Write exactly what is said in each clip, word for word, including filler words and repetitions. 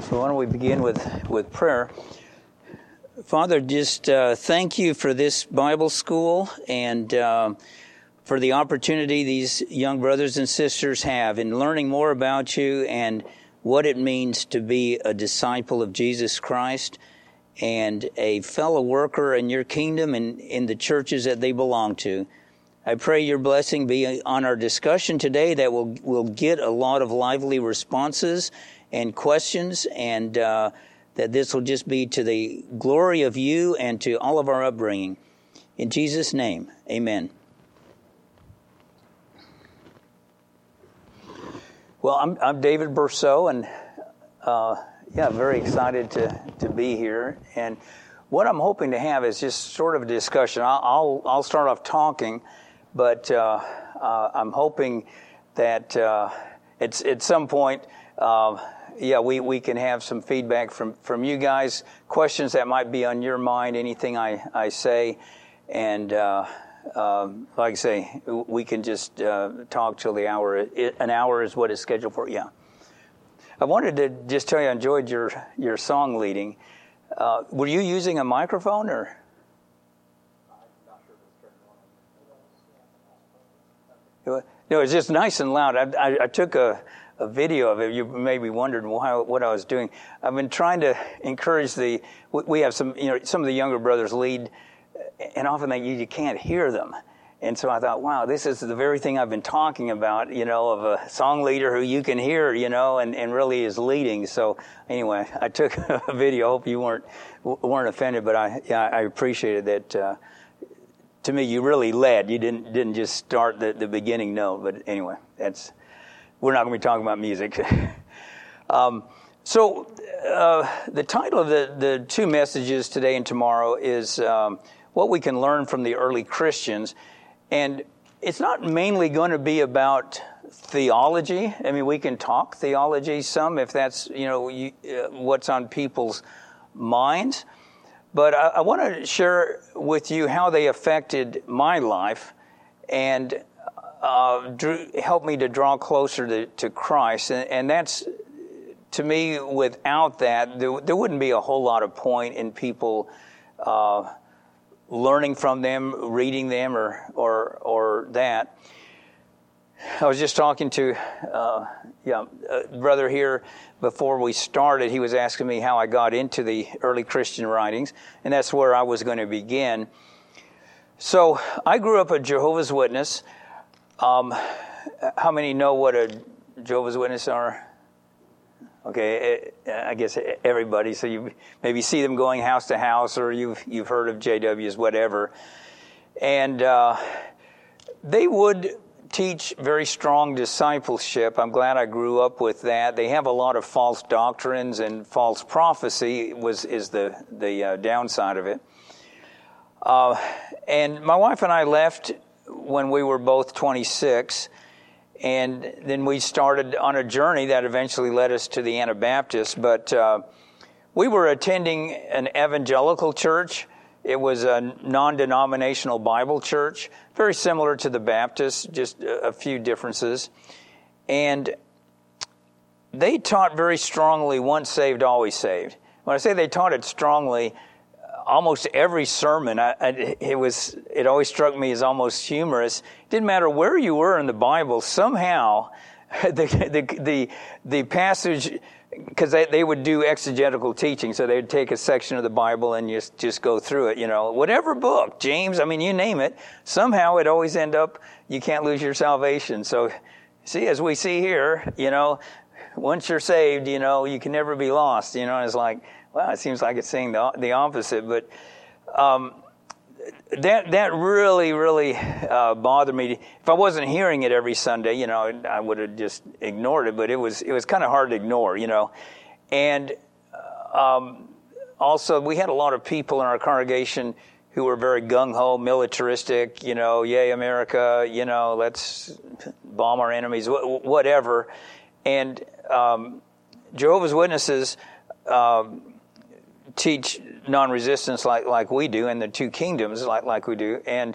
So why don't we begin with, with prayer. Father, just uh, thank you for this Bible school and uh, for the opportunity these young brothers and sisters have in learning more about you and what it means to be a disciple of Jesus Christ and a fellow worker in your kingdom and in the churches that they belong to. I pray your blessing be on our discussion today, that we'll, we'll get a lot of lively responses and questions, and uh, that this will just be to the glory of you and to all of our upbringing. In Jesus' name, amen. Well, I'm, I'm David Berceau, and uh, yeah, very excited to, to be here. And what I'm hoping to have is just sort of a discussion. I'll I'll, I'll start off talking, but uh, uh, I'm hoping that uh, it's at some point. Uh, Yeah, we, we can have some feedback from, from you guys, questions that might be on your mind, anything I, I say. And uh, uh, like I say, we can just uh, talk till the hour. It, an hour is what is scheduled for. Yeah. I wanted to just tell you I enjoyed your, your song leading. Uh, were you using a microphone or? No, it's just nice and loud. I, I, I took a... a video of it. You may be wondering why, what I was doing. I've been trying to encourage the, we have some, you know, some of the younger brothers lead, and often they, you can't hear them. And so I thought, wow, this is the very thing I've been talking about, you know, of a song leader who you can hear, you know, and, and really is leading. So anyway, I took a video. I hope you weren't, weren't offended, but I, yeah, I appreciated that. Uh, to me, you really led. You didn't, didn't just start the, the beginning note, but anyway, that's, we're not going to be talking about music. um, so uh, the title of the, the two messages today and tomorrow is um, what we can learn from the early Christians. And it's not mainly going to be about theology. I mean, we can talk theology some if that's, you know, you, uh, what's on people's minds. But I, I want to share with you how they affected my life and Uh, drew, helped me to draw closer to, to Christ. And, and that's, to me, without that, there, there wouldn't be a whole lot of point in people uh, learning from them, reading them, or, or, or that. I was just talking to uh, yeah, a brother here before we started. He was asking me how I got into the early Christian writings, and that's where I was going to begin. So I grew up a Jehovah's Witness. Um, how many know what a Jehovah's Witness are? Okay, I guess everybody. So you maybe see them going house to house, or you've you've heard of J Ws, whatever. And uh, they would teach very strong discipleship. I'm glad I grew up with that. They have a lot of false doctrines, and false prophecy was is the the uh, downside of it. Uh, and my wife and I left when we were both twenty-six, and then we started on a journey that eventually led us to the Anabaptists. But uh, we were attending an evangelical church. It was a non-denominational Bible church, very similar to the Baptists, just a few differences. And they taught very strongly, once saved, always saved. When I say they taught it strongly, almost every sermon, I, I, it was, it always struck me as almost humorous. It didn't matter where you were in the Bible, somehow the the the, the passage, because they, they would do exegetical teaching, so they would take a section of the Bible and just, just go through it, you know, whatever book, James, I mean, you name it, somehow it always end up, you can't lose your salvation. So, see, as we see here, you know, once you're saved, you know, you can never be lost, you know, and it's like, well, it seems like it's saying the, the opposite, but um, that that really, really uh, bothered me. If I wasn't hearing it every Sunday, you know, I would have just ignored it, but it was it was kind of hard to ignore, you know. And um, also, we had a lot of people in our congregation who were very gung-ho, militaristic, you know, yay, America, you know, let's bomb our enemies, whatever. And um, Jehovah's Witnesses Um, teach non-resistance like, like we do, and the two kingdoms like, like we do. And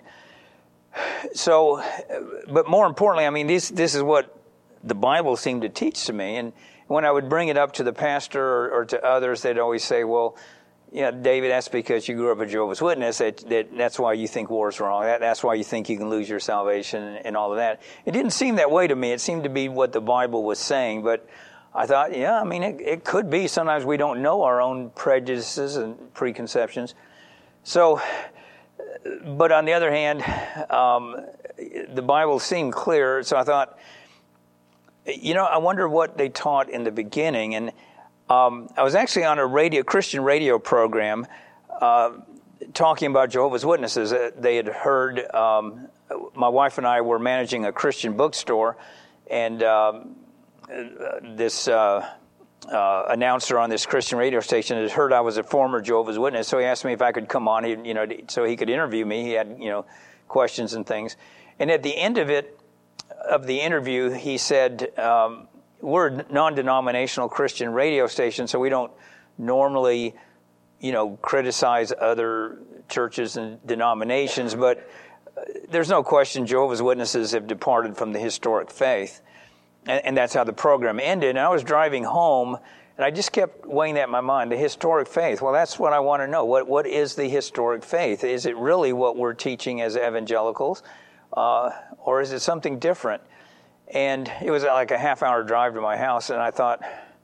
so, but more importantly, I mean, this, this is what the Bible seemed to teach to me. And, when I would bring it up to the pastor or, or to others, they'd always say, well, yeah, David, that's because you grew up a Jehovah's Witness. That, that that's why you think war's wrong. That, that's why you think you can lose your salvation and, and all of that. It didn't seem that way to me. It seemed to be what the Bible was saying. But I thought, yeah, I mean, it, it could be. Sometimes we don't know our own prejudices and preconceptions. So, but on the other hand, um, the Bible seemed clear. So I thought, you know, I wonder what they taught in the beginning. And Um, I was actually on a radio Christian radio program uh, talking about Jehovah's Witnesses. Uh, they had heard, um, my wife and I were managing a Christian bookstore, and um, this uh, uh, announcer on this Christian radio station had heard I was a former Jehovah's Witness, so he asked me if I could come on, he, you know, so he could interview me. He had, you know, questions and things. And at the end of it, of the interview, he said, um, we're a non-denominational Christian radio station, so we don't normally, you know, criticize other churches and denominations, but there's no question Jehovah's Witnesses have departed from the historic faith. And, and that's how the program ended. And I was driving home, and I just kept weighing that in my mind, the historic faith. Well, that's what I want to know. What What is the historic faith? Is it really what we're teaching as evangelicals, uh, or is it something different? And it was like a half-hour drive to my house, and I thought,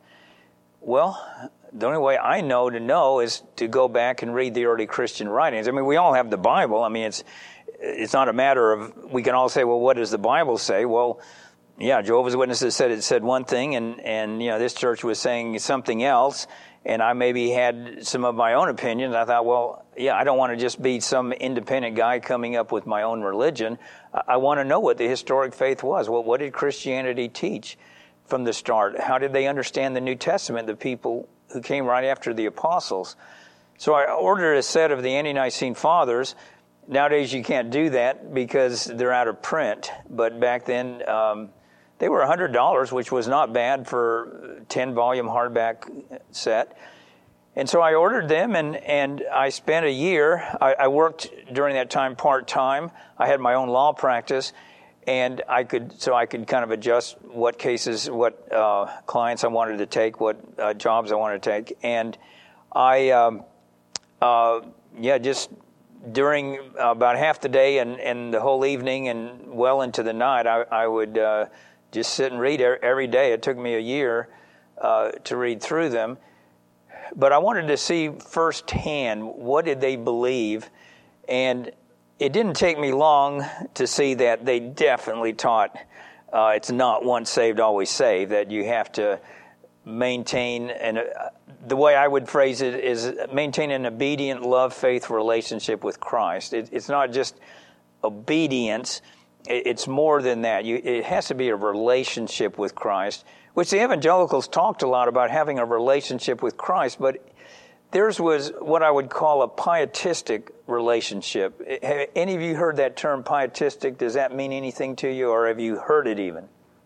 well, the only way I know to know is to go back and read the early Christian writings. I mean, we all have the Bible. I mean, it's it's not a matter of, we can all say, well, what does the Bible say? Well, yeah, Jehovah's Witnesses said it said one thing, and, and you know, this church was saying something else, and I maybe had some of my own opinions. I thought, well, yeah, I don't want to just be some independent guy coming up with my own religion. I, I want to know what the historic faith was. Well, what did Christianity teach from the start? How did they understand the New Testament, the people who came right after the apostles? So I ordered a set of the Ante-Nicene Fathers. Nowadays you can't do that because they're out of print. But back then um, they were one hundred dollars, which was not bad for a ten-volume hardback set. And so I ordered them, and, and I spent a year. I, I worked during that time part-time. I had my own law practice, and I could so I could kind of adjust what cases, what uh, clients I wanted to take, what uh, jobs I wanted to take. And I, um, uh, yeah, just during about half the day and, and the whole evening and well into the night, I, I would uh, just sit and read every day. It took me a year uh, to read through them. But I wanted to see firsthand, what did they believe? And it didn't take me long to see that they definitely taught uh, it's not once saved, always saved, that you have to maintain, and uh, the way I would phrase it is maintain an obedient love, faith relationship with Christ. It, it's not just obedience. It, it's more than that. You, it has to be a relationship with Christ, which the evangelicals talked a lot about, having a relationship with Christ, but theirs was what I would call a pietistic relationship. Have any of you heard that term, pietistic? Does that mean anything to you, or have you heard it even?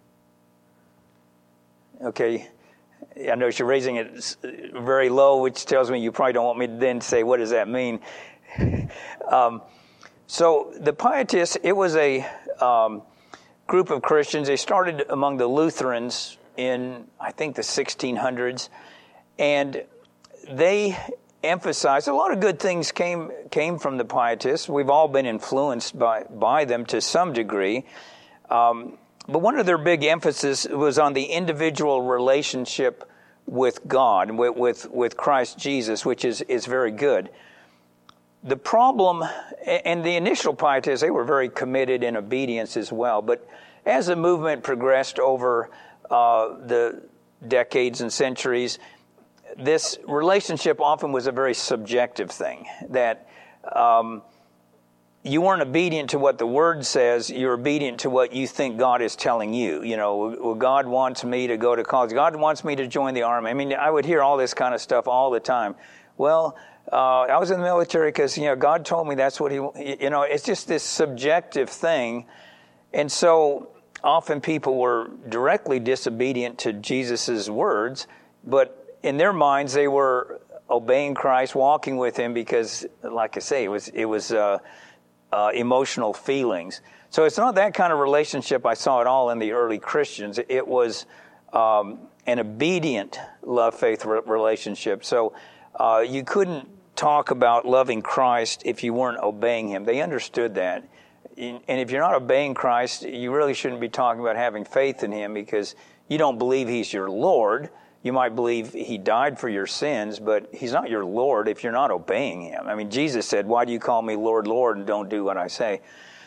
Okay, I know you're raising it very low, which tells me you probably don't want me to then say, what does that mean? um, so the pietists, it was a um, group of Christians. They started among the Lutherans in, I think, the sixteen hundreds, and they emphasized, a lot of good things came came from the pietists. We've all been influenced by, by them to some degree. Um, but one of their big emphasis was on the individual relationship with God, with, with, with Christ Jesus, which is, is very good. The problem, and the initial pietists, they were very committed in obedience as well, but as the movement progressed over uh, the decades and centuries, this relationship often was a very subjective thing, that um, you weren't obedient to what the Word says, you're obedient to what you think God is telling you. You know, well, God wants me to go to college. God wants me to join the Army. I mean, I would hear all this kind of stuff all the time. Well, uh, I was in the military because, you know, God told me that's what he, you know, it's just this subjective thing. And so often people were directly disobedient to Jesus's words, but in their minds, they were obeying Christ, walking with him because, like I say, it was it was uh, uh, emotional feelings. So it's not that kind of relationship I saw at all in the early Christians. It was um, an obedient love-faith re- relationship. So uh, you couldn't talk about loving Christ if you weren't obeying him. They understood that. And if you're not obeying Christ, you really shouldn't be talking about having faith in him, because you don't believe he's your Lord. You might believe he died for your sins, but he's not your Lord if you're not obeying him. I mean, Jesus said, "Why do you call me Lord, Lord, and don't do what I say?"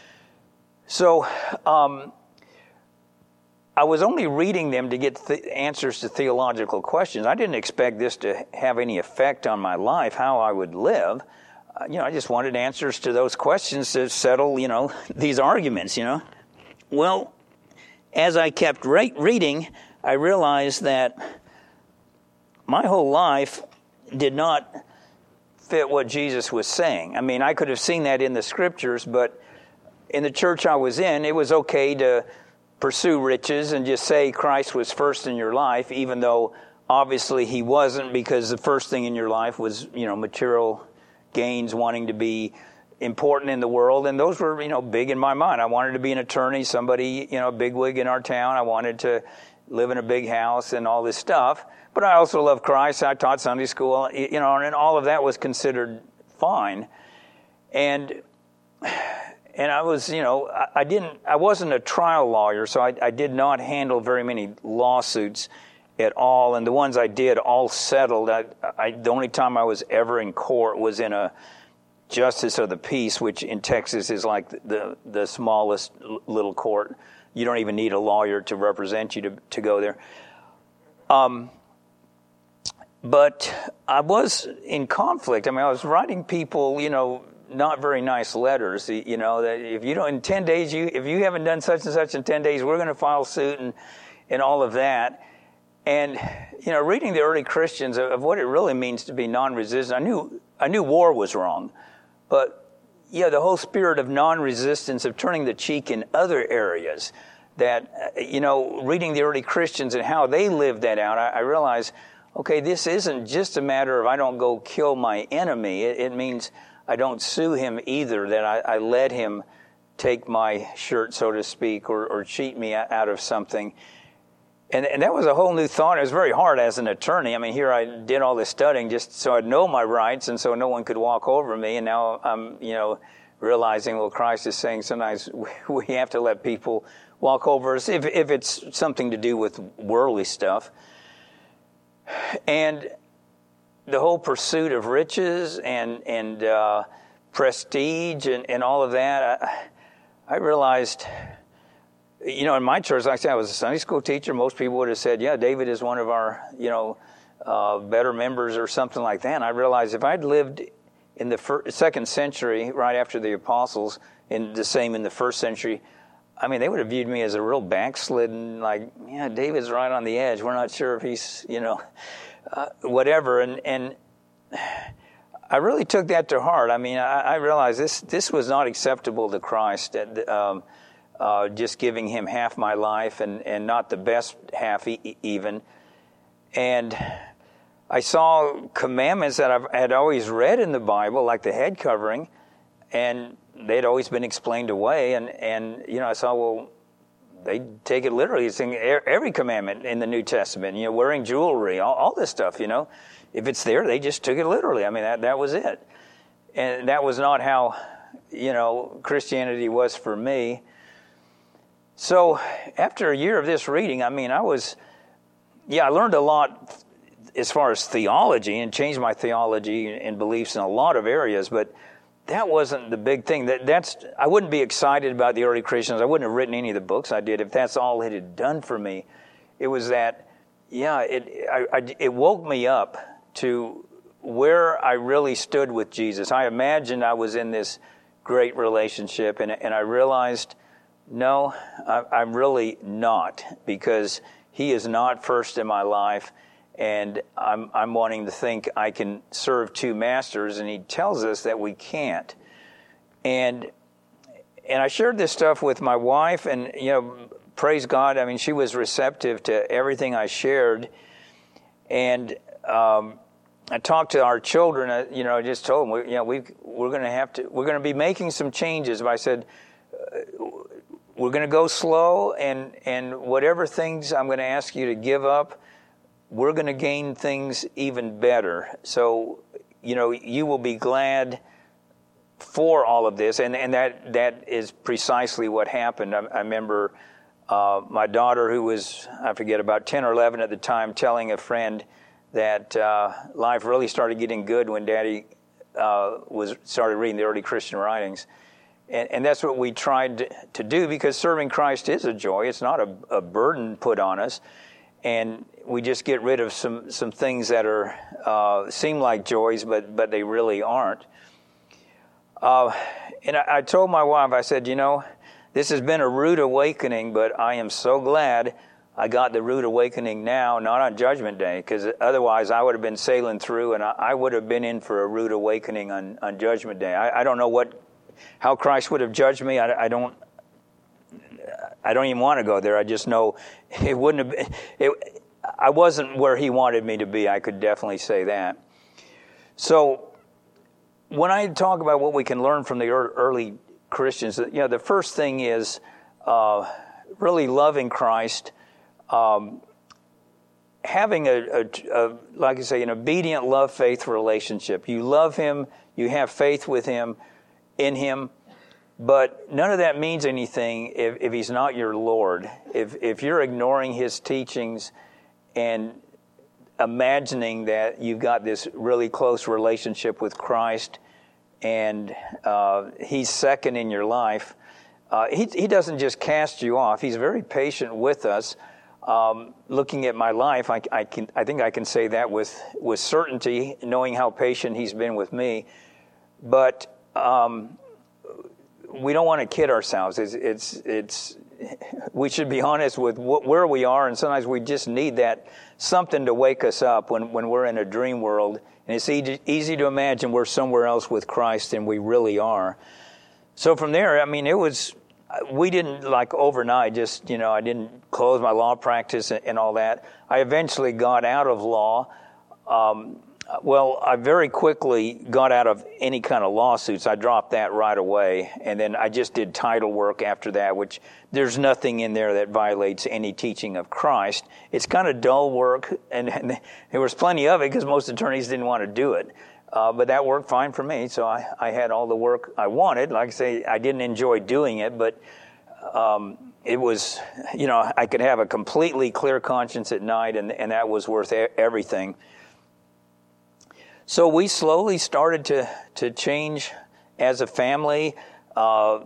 So um, I was only reading them to get th- answers to theological questions. I didn't expect this to have any effect on my life, how I would live. Uh, you know, I just wanted answers to those questions to settle, you know, these arguments, you know. Well, as I kept re- reading, I realized that my whole life did not fit what Jesus was saying. I mean, I could have seen that in the scriptures, but in the church I was in, it was okay to pursue riches and just say Christ was first in your life, even though obviously he wasn't, because the first thing in your life was, you know, material gains, wanting to be important in the world. And those were, you know, big in my mind. I wanted to be an attorney, somebody, you know, a bigwig in our town. I wanted to live in a big house and all this stuff. But I also loved Christ. I taught Sunday school, you know, and all of that was considered fine. And and I was, you know, I, I didn't, I wasn't a trial lawyer, so I, I did not handle very many lawsuits at all. And the ones I did all settled. I, I, the only time I was ever in court was in a justice of the peace, which in Texas is like the the smallest little court. You don't even need a lawyer to represent you to, to go there. Um. But I was in conflict. I mean, I was writing people, you know, not very nice letters. You know, that if you don't in ten days, you if you haven't done such and such in ten days, we're going to file suit and and all of that. And you know, reading the early Christians of, of what it really means to be non-resistant, I knew I knew war was wrong, but yeah, the whole spirit of non-resistance, of turning the cheek in other areas. That, you know, reading the early Christians and how they lived that out, I, I realized, okay, this isn't just a matter of I don't go kill my enemy. It, it means I don't sue him either, that I, I let him take my shirt, so to speak, or, or cheat me out of something. And, and that was a whole new thought. It was very hard as an attorney. I mean, here I did all this studying just so I'd know my rights and so no one could walk over me. And now I'm, you know, realizing, well, Christ is saying sometimes we have to let people walk over us if, if it's something to do with worldly stuff. And the whole pursuit of riches and and uh, prestige and, and all of that, I, I realized, you know, in my church, like I said, I was a Sunday school teacher. Most people would have said, yeah, David is one of our, you know, uh, better members or something like that. And I realized if I'd lived in the first, second century, right after the apostles, and the same in the first century, I mean, they would have viewed me as a real backslidden, like, yeah, David's right on the edge. We're not sure if he's, you know, uh, whatever. And and I really took that to heart. I mean, I, I realized this this was not acceptable to Christ, um, uh, just giving him half my life and, and not the best half e- even. And I saw commandments that I had always read in the Bible, like the head covering, and they'd always been explained away, and, and you know, I saw, well, they take it literally. It's in every commandment in the New Testament, you know, wearing jewelry, all, all this stuff, you know. If it's there, they just took it literally. I mean, that, that was it. And that was not how, you know, Christianity was for me. So after a year of this reading, I mean, I was, yeah, I learned a lot as far as theology and changed my theology and beliefs in a lot of areas, but that wasn't the big thing. That that's I wouldn't be excited about the early Christians. I wouldn't have written any of the books I did if that's all it had done for me. It was that, yeah, it I, I, it woke me up to where I really stood with Jesus. I imagined I was in this great relationship, and and I realized, no, I, I'm really not, because he is not first in my life. And I'm I'm wanting to think I can serve two masters, and he tells us that we can't. And and I shared this stuff with my wife, and you know, praise God, I mean, she was receptive to everything I shared. And um, I talked to our children. Uh, you know, I just told them, we, you know, we we're going to have to we're going to be making some changes. But I said, uh, we're going to go slow, and and whatever things I'm going to ask you to give up, we're going to gain things even better. So, you know, you will be glad for all of this, and, and that that is precisely what happened. I, I remember uh, my daughter, who was, I forget, about ten or eleven at the time, telling a friend that uh, life really started getting good when Daddy uh, was started reading the early Christian writings. And, and that's what we tried to, to do, because serving Christ is a joy. It's not a, a burden put on us. And we just get rid of some, some things that are uh, seem like joys, but, but they really aren't. Uh, and I, I told my wife, I said, you know, this has been a rude awakening, but I am so glad I got the rude awakening now, not on Judgment Day, because otherwise I would have been sailing through, and I, I would have been in for a rude awakening on, on Judgment Day. I, I don't know what, how Christ would have judged me. I, I don't, I don't even want to go there. I just know it wouldn't have been, it, I wasn't where He wanted me to be. I could definitely say that. So when I talk about what we can learn from the early Christians, you know, the first thing is uh, really loving Christ, um, having a, a, a, like I say, an obedient love-faith relationship. You love Him, you have faith with Him, in Him, but none of that means anything if, if He's not your Lord. If if you're ignoring His teachings and imagining that you've got this really close relationship with Christ and uh, He's second in your life, uh, he, he doesn't just cast you off. He's very patient with us. Um, looking at my life, I, I can I think I can say that with, with certainty, knowing how patient He's been with me. But um, we don't want to kid ourselves. It's, it's, it's, we should be honest with wh- where we are, and sometimes we just need that something to wake us up when, when we're in a dream world. And it's easy, easy to imagine we're somewhere else with Christ than we really are. So from there, I mean, it was, we didn't like overnight just, you know, I didn't close my law practice and, and all that. I eventually got out of law. Um, Well, I very quickly got out of any kind of lawsuits. I dropped that right away. And then I just did title work after that, which there's nothing in there that violates any teaching of Christ. It's kind of dull work, and, and there was plenty of it because most attorneys didn't want to do it. Uh, but that worked fine for me, so I, I had all the work I wanted. Like I say, I didn't enjoy doing it, but um, it was, you know, I could have a completely clear conscience at night, and, and that was worth everything. So we slowly started to, to change as a family. Uh,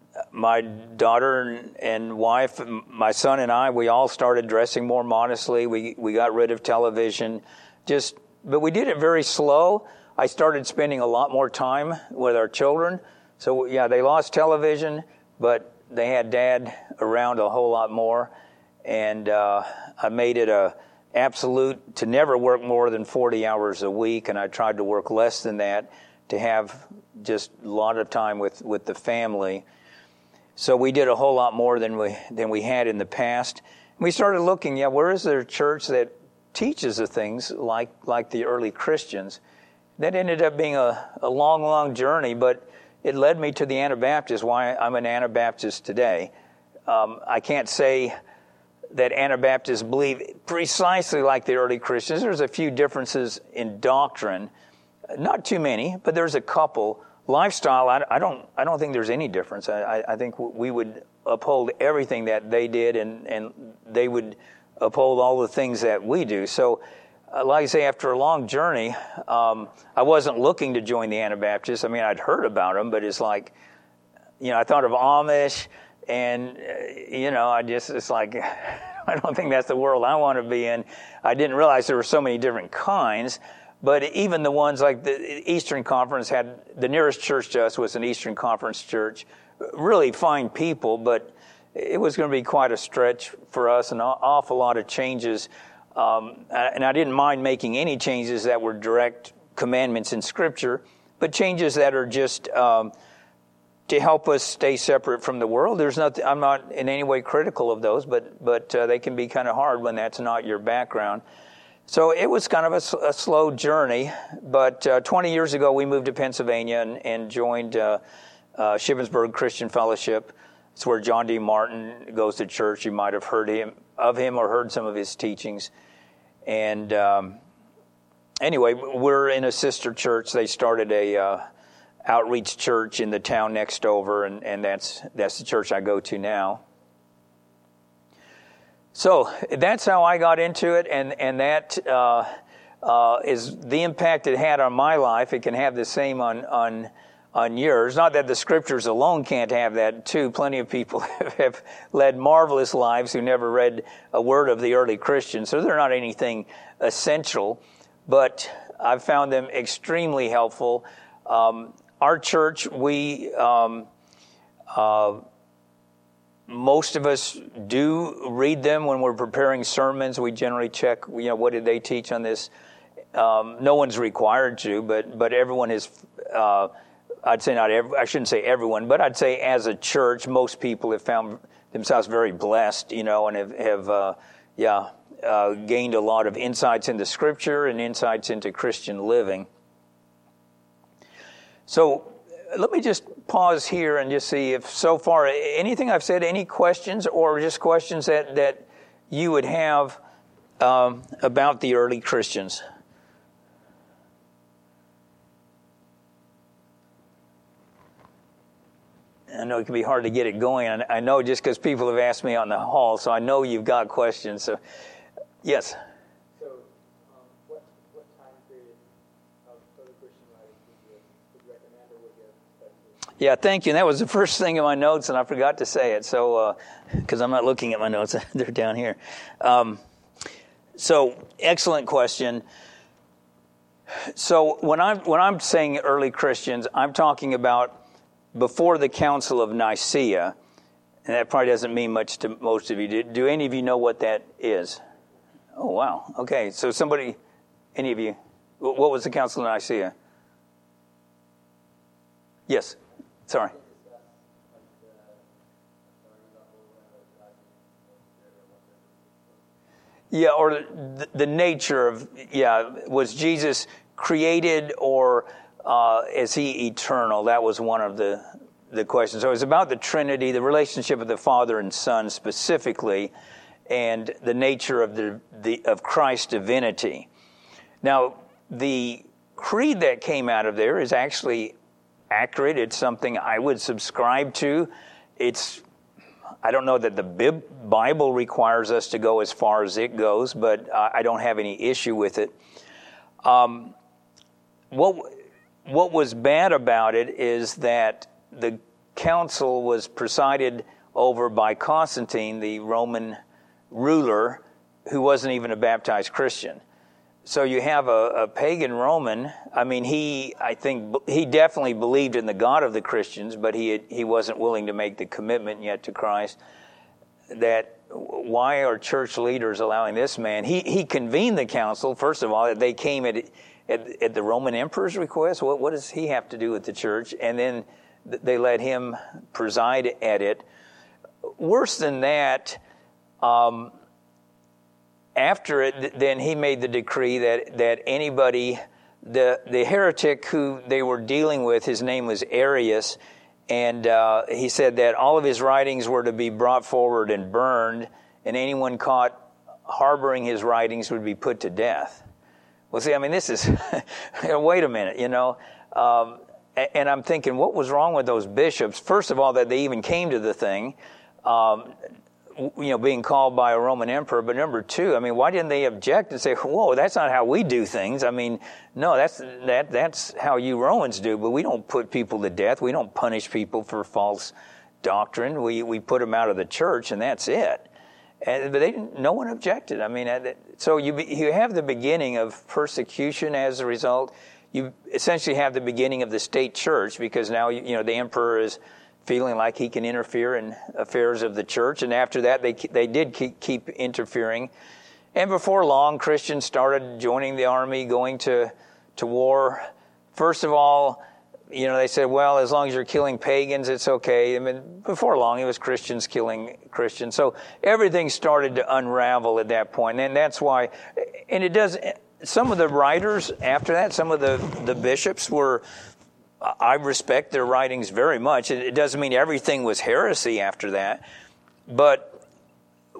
my daughter and wife, my son and I, we all started dressing more modestly. We we got rid of television, just but we did it very slow. I started spending a lot more time with our children. So yeah, they lost television, but they had Dad around a whole lot more, and uh, I made it a absolute to never work more than forty hours a week, and I tried to work less than that to have just a lot of time with, with the family. So we did a whole lot more than we than we had in the past. We started looking, yeah, where is there a church that teaches the things like like the early Christians? That ended up being a, a long, long journey, but it led me to the Anabaptists, why I'm an Anabaptist today. Um, I can't say that Anabaptists believe precisely like the early Christians. There's a few differences in doctrine, not too many, but there's a couple. Lifestyle, I, I don't, I don't think there's any difference. I, I think we would uphold everything that they did, and, and they would uphold all the things that we do. So, uh, like I say, after a long journey, um, I wasn't looking to join the Anabaptists. I mean, I'd heard about them, but it's like, you know, I thought of Amish. And, uh, you know, I just, it's like, I don't think that's the world I want to be in. I didn't realize there were so many different kinds. But even the ones like the Eastern Conference had, the nearest church to us was an Eastern Conference church. Really fine people, but it was going to be quite a stretch for us, an awful lot of changes. Um, and I didn't mind making any changes that were direct commandments in Scripture, but changes that are just Um, to help us stay separate from the world. There's not, I'm not in any way critical of those, but but uh, they can be kind of hard when that's not your background. So it was kind of a, a slow journey, but uh, twenty years ago we moved to Pennsylvania and, and joined uh, uh, Shippensburg Christian Fellowship. It's where John D. Martin goes to church. You might have heard him of him or heard some of his teachings. And um, anyway, we're in a sister church. They started a uh, outreach church in the town next over, and, and that's that's the church I go to now. So that's how I got into it, and and that uh, uh, is the impact it had on my life. It can have the same on on on yours. Not that the scriptures alone can't have that too. Plenty of people have led marvelous lives who never read a word of the early Christians, so they're not anything essential, but I've found them extremely helpful. Um, our church, we um, uh, most of us do read them when we're preparing sermons. We generally check, you know, what did they teach on this? Um, no one's required to, but but everyone is. Uh, I'd say not every, I shouldn't say everyone, but I'd say as a church, most people have found themselves very blessed, you know, and have, have uh, yeah, uh, gained a lot of insights into Scripture and insights into Christian living. So let me just pause here and just see if so far anything I've said, any questions or just questions that, that you would have um, about the early Christians. I know it can be hard to get it going. I know just because people have asked me on the hall, so I know you've got questions. So, yes. So, um, what what time period of early Christian writings would you, would you recommend or would you expect? Yeah, thank you. And that was the first thing in my notes, and I forgot to say it. So, because uh, I'm not looking at my notes, they're down here. Um, so, excellent question. So, when I'm when I'm saying early Christians, I'm talking about before the Council of Nicaea, and that probably doesn't mean much to most of you. Do, do any of you know what that is? Oh, wow. Okay, so somebody, any of you, what was the Council of Nicaea? Yes, sorry. Yeah, or the, the nature of, yeah, was Jesus created or Uh, is he eternal? That was one of the, the questions. So it was about the Trinity, the relationship of the Father and Son specifically, and the nature of the, the of Christ's divinity. Now, the creed that came out of there is actually accurate. It's something I would subscribe to. It's I don't know that the Bible requires us to go as far as it goes, but I don't have any issue with it. Um, what What was bad about it is that the council was presided over by Constantine, the Roman ruler, who wasn't even a baptized Christian. So you have a, a pagan Roman. I mean, he, I think, he definitely believed in the God of the Christians, but he he wasn't willing to make the commitment yet to Christ. That why are church leaders allowing this man? He he convened the council. First of all, they came at. At, at the Roman emperor's request. What, what does he have to do with the church? And then they let him preside at it. Worse than that, um, after it, then he made the decree that, that anybody, the, the heretic who they were dealing with, his name was Arius, and uh, he said that all of his writings were to be brought forward and burned, and anyone caught harboring his writings would be put to death. Well, see, I mean, this is, wait a minute, you know, um, and I'm thinking, what was wrong with those bishops? First of all, that they even came to the thing, um, you know, being called by a Roman emperor. But number two, I mean, why didn't they object and say, whoa, that's not how we do things? I mean, no, that's that that's how you Romans do, but we don't put people to death. We don't punish people for false doctrine. We we put them out of the church, and that's it. And, but they didn't, no one objected. I mean, so you you have the beginning of persecution as a result. You essentially have the beginning of the state church, because now you, you know the emperor is feeling like he can interfere in affairs of the church, and after that they they did keep, keep interfering. And before long, Christians started joining the army, going to to war. First of all, you know, they said, well, as long as you're killing pagans, it's okay. I mean, before long, it was Christians killing Christians. So everything started to unravel at that point. And that's why, and it does, some of the writers after that, some of the, the bishops were, I respect their writings very much. It, it doesn't mean everything was heresy after that. But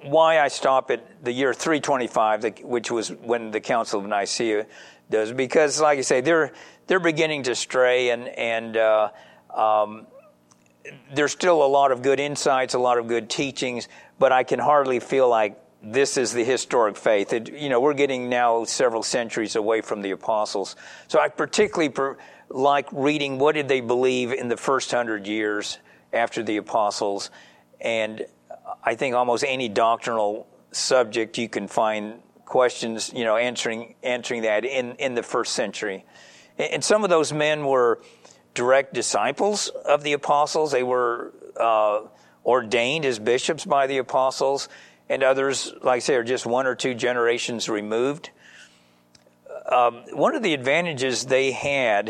why I stop at the year three twenty-five, which was when the Council of Nicaea does, because, like I say, they're they're beginning to stray, and and uh, um, there's still a lot of good insights, a lot of good teachings, but I can hardly feel like this is the historic faith. It, you know, we're getting now several centuries away from the apostles. So I particularly per, like reading what did they believe in the first hundred years after the apostles. And I think almost any doctrinal subject you can find questions, you know, answering answering that in, in the first century. And some of those men were direct disciples of the apostles. They were uh, ordained as bishops by the apostles. And others, like I say, are just one or two generations removed. Um, one of the advantages they had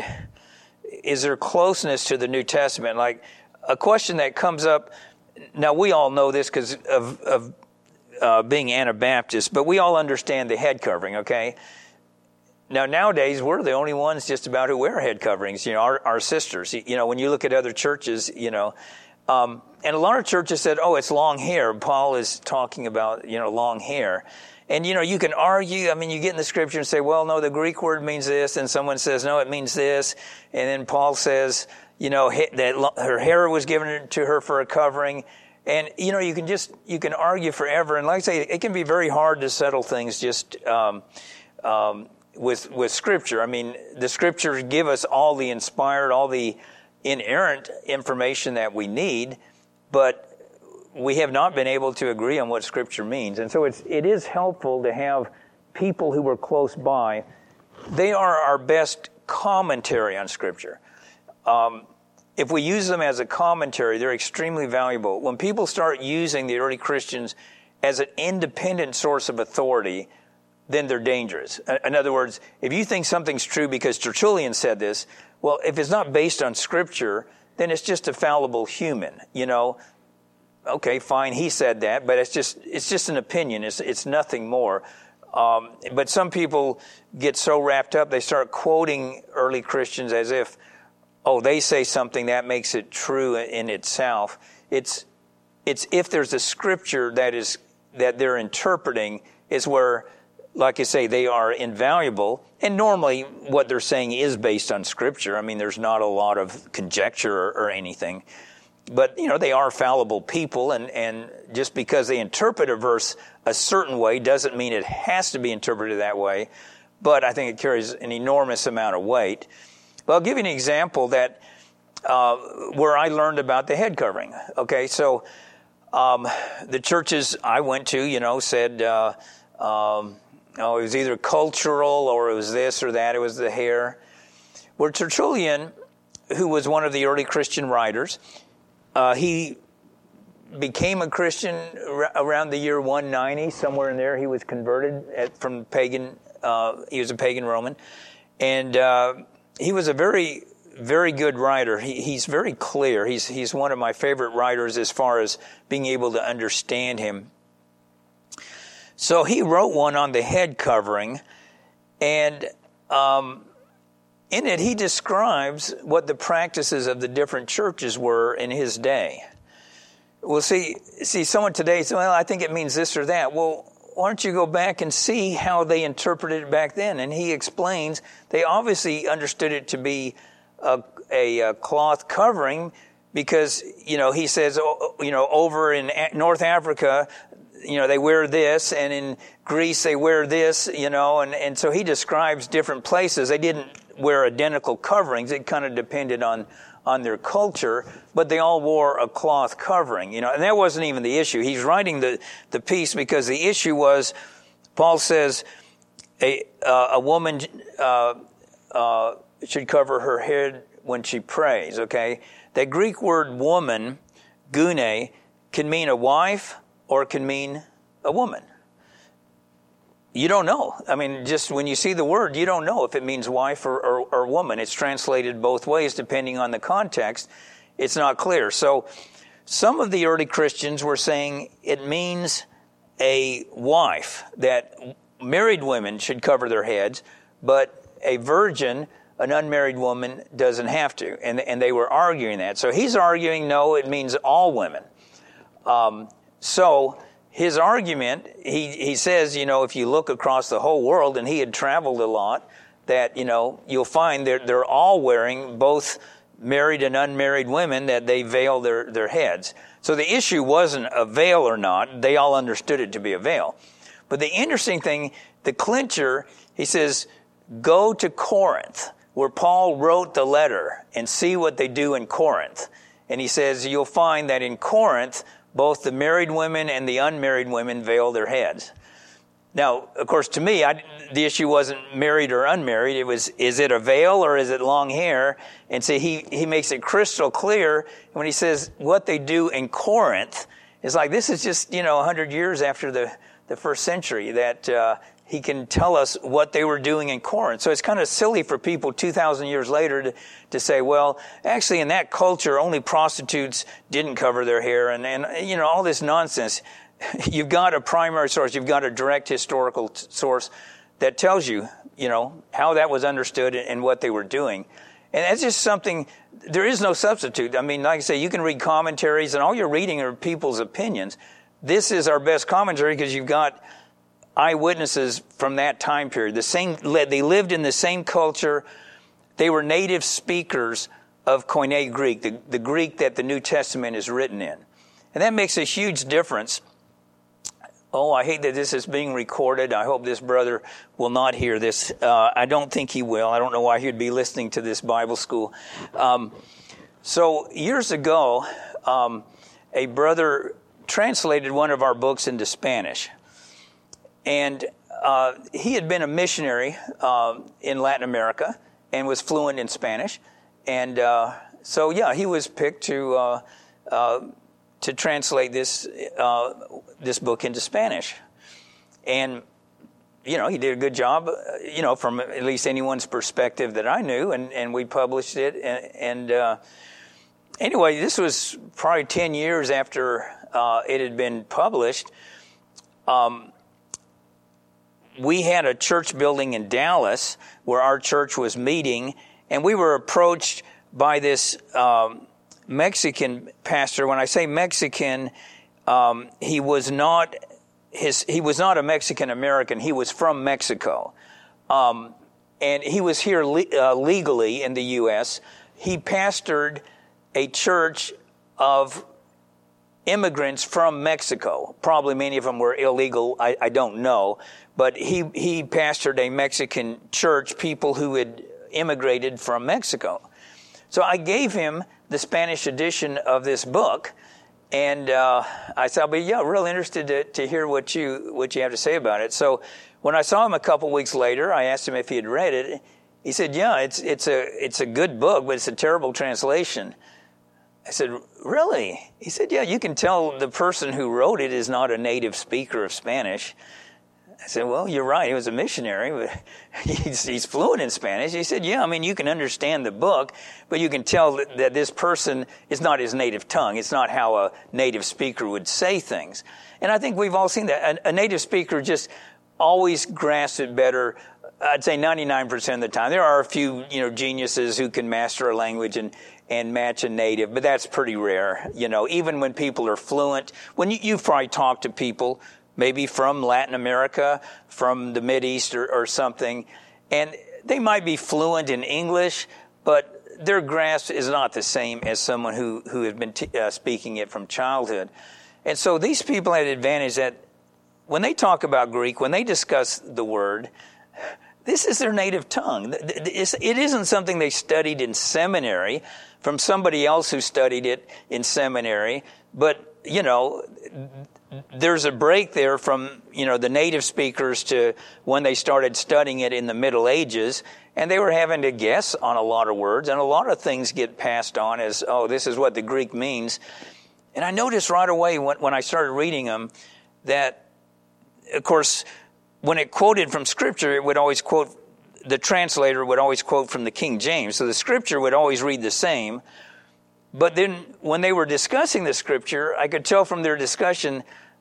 is their closeness to the New Testament. Like a question that comes up, now we all know this because of, of uh, being Anabaptists, but we all understand the head covering, okay? Now, nowadays, we're the only ones just about who wear head coverings, you know, our, our sisters. You know, when you look at other churches, you know, um, and a lot of churches said, oh, it's long hair. Paul is talking about, you know, long hair. And, you know, you can argue. I mean, you get in the scripture and say, well, no, the Greek word means this. And someone says, no, it means this. And then Paul says, you know, that her hair was given to her for a covering. And, you know, you can just, you can argue forever. And like I say, it can be very hard to settle things just um, um, with with scripture. I mean, the scriptures give us all the inspired, all the inerrant information that we need, but we have not been able to agree on what Scripture means. And so it's, it is helpful to have people who are close by. They are our best commentary on Scripture. Um, if we use them as a commentary, they're extremely valuable. When people start using the early Christians as an independent source of authority, then they're dangerous. In other words, if you think something's true because Tertullian said this, well, if it's not based on Scripture, then it's just a fallible human, you know. Okay, fine, he said that, but it's just it's just an opinion. It's it's nothing more. Um, but some people get so wrapped up, they start quoting early Christians as if, oh, they say something that makes it true in itself. It's it's if there's a Scripture that is that they're interpreting is where, like I say, they are invaluable. And normally what they're saying is based on Scripture. I mean, there's not a lot of conjecture or, or anything. But, you know, they are fallible people, and, and just because they interpret a verse a certain way doesn't mean it has to be interpreted that way. But I think it carries an enormous amount of weight. But I'll give you an example that uh, where I learned about the head covering. Okay, so um, the churches I went to, you know, said, uh, um, oh, it was either cultural or it was this or that, it was the hair. Where Tertullian, who was one of the early Christian writers, Uh, he became a Christian r- around the year one ninety, somewhere in there. He was converted at, from pagan, uh, he was a pagan Roman. And uh, he was a very, very good writer. He, he's very clear. He's, he's one of my favorite writers as far as being able to understand him. So he wrote one on the head covering, and um, in it, he describes what the practices of the different churches were in his day. Well, see, see, someone today says, well, I think it means this or that. Well, why don't you go back and see how they interpreted it back then? And he explains they obviously understood it to be a, a, a cloth covering because, you know, he says, you know, over in North Africa, you know, they wear this, and in Greece they wear this, you know, and, and so he describes different places. They didn't wear identical coverings. It kind of depended on, on their culture, but they all wore a cloth covering, you know, and that wasn't even the issue. He's writing the, the piece because the issue was, Paul says, a, uh, a woman uh, uh, should cover her head when she prays, okay? That Greek word woman, gune, can mean a wife or it can mean a woman. You don't know. I mean, just when you see the word, you don't know if it means wife or, or, or woman. It's translated both ways depending on the context. It's not clear. So some of the early Christians were saying it means a wife, that married women should cover their heads, but a virgin, an unmarried woman, doesn't have to. And, and they were arguing that. So he's arguing, no, it means all women. Um, so his argument, he, he says, you know, if you look across the whole world, and he had traveled a lot, that, you know, you'll find they're, they're all wearing, both married and unmarried women, that they veil their, their heads. So the issue wasn't a veil or not. They all understood it to be a veil. But the interesting thing, the clincher, he says, go to Corinth, where Paul wrote the letter, and see what they do in Corinth. And he says, you'll find that in Corinth, both the married women and the unmarried women veil their heads. Now, of course, to me, I, the issue wasn't married or unmarried. It was, is it a veil or is it long hair? And so he, he makes it crystal clear when he says what they do in Corinth is like, this is just, you know, one hundred years after the, the first century, that uh, he can tell us what they were doing in Corinth. So it's kind of silly for people two thousand years later to, to say, well, actually in that culture, only prostitutes didn't cover their hair, and, and you know, all this nonsense. You've got a primary source, you've got a direct historical t- source that tells you, you know, how that was understood and what they were doing. And that's just something, there is no substitute. I mean, like I say, you can read commentaries, and all you're reading are people's opinions. This is our best commentary because you've got eyewitnesses from that time period. The same, they lived in the same culture. They were native speakers of Koine Greek, the, the Greek that the New Testament is written in. And that makes a huge difference. Oh, I hate that this is being recorded. I hope this brother will not hear this. Uh, I don't think he will. I don't know why he'd be listening to this Bible school. Um, so years ago, um, a brother translated one of our books into Spanish. And uh, he had been a missionary uh, in Latin America and was fluent in Spanish. And uh, so, yeah, he was picked to... Uh, uh, to translate this uh, this book into Spanish. And, you know, he did a good job, you know, from at least anyone's perspective that I knew, and, and we published it. And, and uh, anyway, this was probably ten years after uh, it had been published. Um, we had a church building in Dallas where our church was meeting, and we were approached by this um Mexican pastor. When I say Mexican, um, he was not his. He was not a Mexican American. He was from Mexico, um, and he was here le- uh, legally in the U S He pastored a church of immigrants from Mexico. Probably many of them were illegal. I, I don't know, but he he pastored a Mexican church. People who had immigrated from Mexico. So I gave him the Spanish edition of this book, and uh, I said, I'll be yeah, real interested to, to hear what you what you have to say about it. So when I saw him a couple weeks later, I asked him if he had read it. He said, yeah, it's it's a it's a good book, but it's a terrible translation. I said, really? He said, yeah, you can tell the person who wrote it is not a native speaker of Spanish. I said, well, you're right. He was a missionary, but he's, he's fluent in Spanish. He said, yeah, I mean, you can understand the book, but you can tell that, that this person is not his native tongue. It's not how a native speaker would say things. And I think we've all seen that. A, a native speaker just always grasps it better. I'd say ninety-nine percent of the time. There are a few, you know, geniuses who can master a language and, and match a native, but that's pretty rare. You know, even when people are fluent, when you, you've probably talked to people maybe from Latin America, from the Mideast or, or something, and they might be fluent in English, but their grasp is not the same as someone who, who had been t- uh, speaking it from childhood. And so these people had an advantage that when they talk about Greek, when they discuss the word, this is their native tongue. It isn't something they studied in seminary from somebody else who studied it in seminary, but, you know, there's a break there from, you know, the native speakers to when they started studying it in the Middle Ages, and they were having to guess on a lot of words, and a lot of things get passed on as, oh, this is what the Greek means. And I noticed right away when, when I started reading them that, of course, when it quoted from Scripture, it would always quote, the translator would always quote from the King James, so the Scripture would always read the same. But then when they were discussing the Scripture, I could tell from their discussion,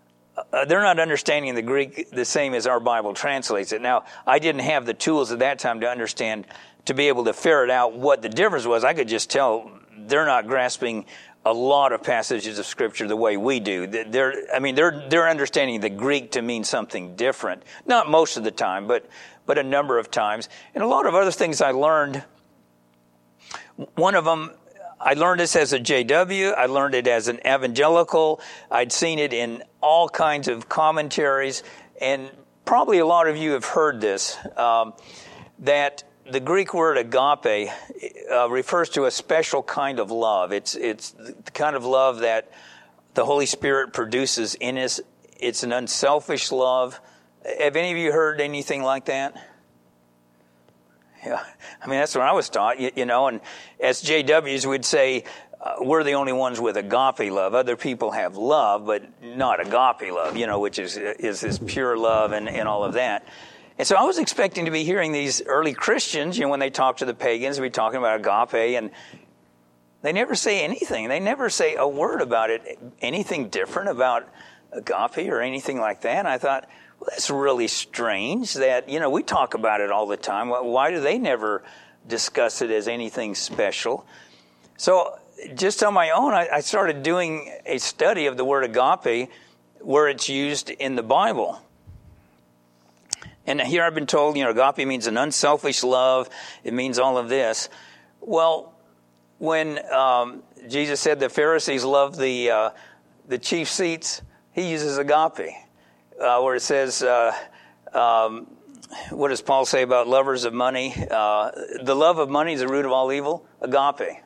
uh, they're not understanding the Greek the same as our Bible translates it. Now, I didn't have the tools at that time to understand, to be able to ferret out what the difference was. I could just tell they're not grasping a lot of passages of Scripture the way we do. They're, I mean, they're they're understanding the Greek to mean something different. Not most of the time, but but a number of times. And a lot of other things I learned. One of them, I learned this as a J W. I learned it as an evangelical. I'd seen it in all kinds of commentaries, and probably a lot of you have heard this, um, that the Greek word agape uh, refers to a special kind of love. It's it's the kind of love that the Holy Spirit produces in us. It's an unselfish love. Have any of you heard anything like that? Yeah, I mean, that's what I was taught, you, you know, and as J Ws we'd say, uh, we're the only ones with agape love. Other people have love, but not agape love, you know, which is is this pure love and, and all of that. And so I was expecting to be hearing these early Christians, you know, when they talk to the pagans, we'd be talking about agape, and they never say anything. They never say a word about it, anything different about agape or anything like that. And I thought, well, that's really strange that, you know, we talk about it all the time. Why do they never discuss it as anything special? So just on my own, I, I started doing a study of the word agape where it's used in the Bible. And here I've been told, you know, agape means an unselfish love. It means all of this. Well, when um, Jesus said the Pharisees loved the uh, the chief seats, he uses agape, uh, where it says, uh, um, what does Paul say about lovers of money? Uh, the love of money is the root of all evil. Agape.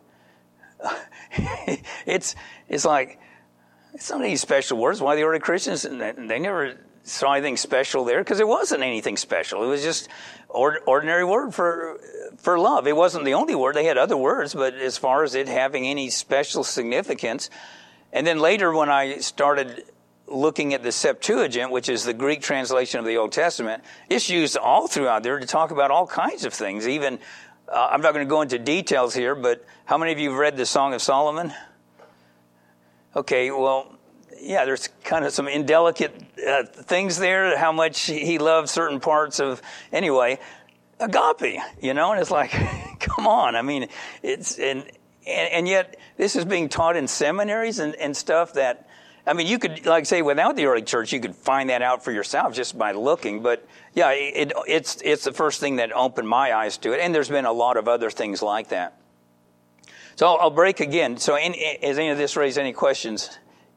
it's it's like, it's not any special words. Why the early Christians, they never saw anything special there, because it wasn't anything special. It was just or, ordinary word for for love. It wasn't the only word. They had other words, but as far as it having any special significance. And then later when I started looking at the Septuagint, which is the Greek translation of the Old Testament, it's used all throughout there to talk about all kinds of things. Even, uh, I'm not going to go into details here, but how many of you have read the Song of Solomon? Okay, well, yeah, there's kind of some indelicate uh, things there, how much he loved certain parts of, anyway, agape, you know, and it's like, come on. I mean, it's, and, and, and yet this is being taught in seminaries and, and stuff that, I mean, you could, like say, without the early church, you could find that out for yourself just by looking. But yeah, it, it's, it's the first thing that opened my eyes to it. And there's been a lot of other things like that. So I'll, I'll break again. So any, has any of this raised any questions?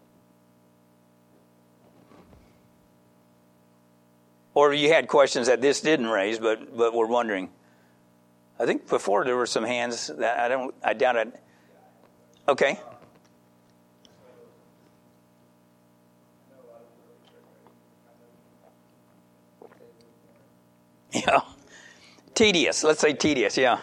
Or you had questions that this didn't raise, but but we're wondering. I think before there were some hands that I don't. I doubt it. Okay. Yeah. Tedious. Let's say tedious. Yeah.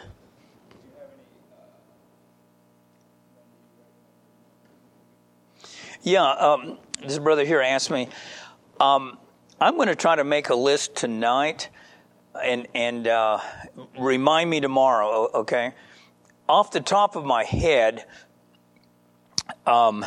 Yeah. Um, this brother here asked me. Um, I'm going to try to make a list tonight and and uh, remind me tomorrow, okay? Off the top of my head, um,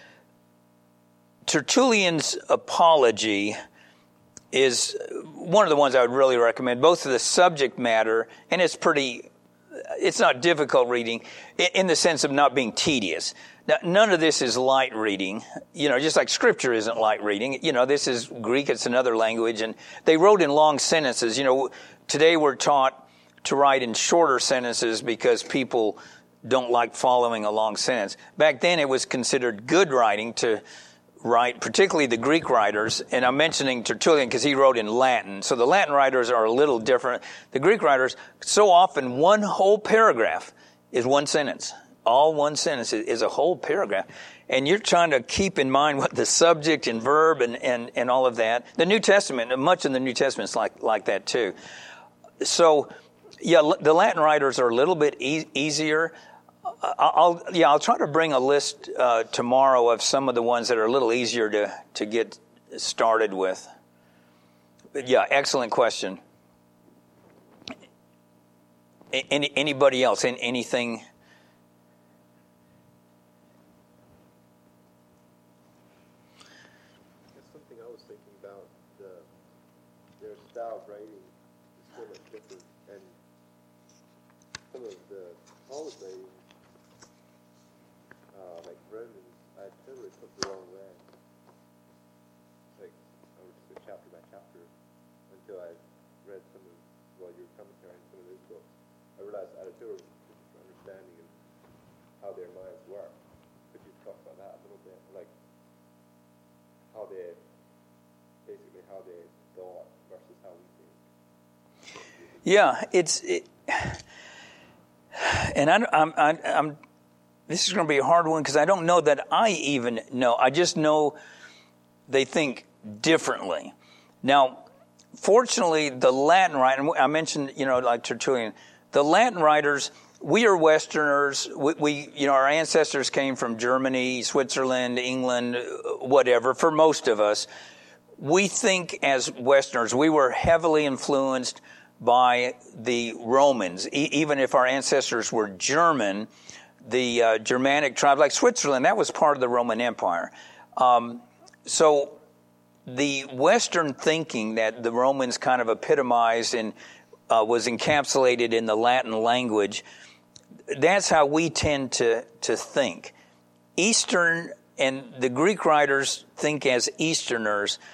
Tertullian's Apology is one of the ones I would really recommend, both for the subject matter, and it's pretty, it's not difficult reading in the sense of not being tedious. Now, none of this is light reading, you know, just like Scripture isn't light reading. You know, this is Greek, it's another language, and they wrote in long sentences. You know, today we're taught to write in shorter sentences because people don't like following a long sentence. Back then it was considered good writing to write, particularly the Greek writers, and I'm mentioning Tertullian because he wrote in Latin. So the Latin writers are a little different. The Greek writers, so often one whole paragraph is one sentence. All one sentence is a whole paragraph. And you're trying to keep in mind what the subject and verb and, and, and all of that. The New Testament, much in the New Testament is like, like that too. So, yeah, the Latin writers are a little bit e- easier. I'll, yeah, I'll try to bring a list uh, tomorrow of some of the ones that are a little easier to, to get started with. But yeah, excellent question. Any, anybody else? Anything? Style of writing is so much different, and some of the Paul's writing, uh, my friend it took the wrong way. Like, I would just go chapter by chapter until I read some of, well, your commentary on some of his books. I realized Aristotle was just for understanding of how their minds work. Could you talk about that a little bit? Like, how they, basically how they thought versus how we think. Yeah, it's, it, and I, I'm, I'm, I'm, this is going to be a hard one because I don't know that I even know. I just know they think differently. Now, fortunately, the Latin writer, I mentioned, you know, like Tertullian, the Latin writers, we are Westerners. We, we, you know, our ancestors came from Germany, Switzerland, England, whatever, for most of us. We think as Westerners, we were heavily influenced by the Romans. E- even if our ancestors were German, the uh, Germanic tribe, like Switzerland, that was part of the Roman Empire. Um, so the Western thinking that the Romans kind of epitomized and uh, was encapsulated in the Latin language, that's how we tend to, to think. Eastern and the Greek writers think as Easterners,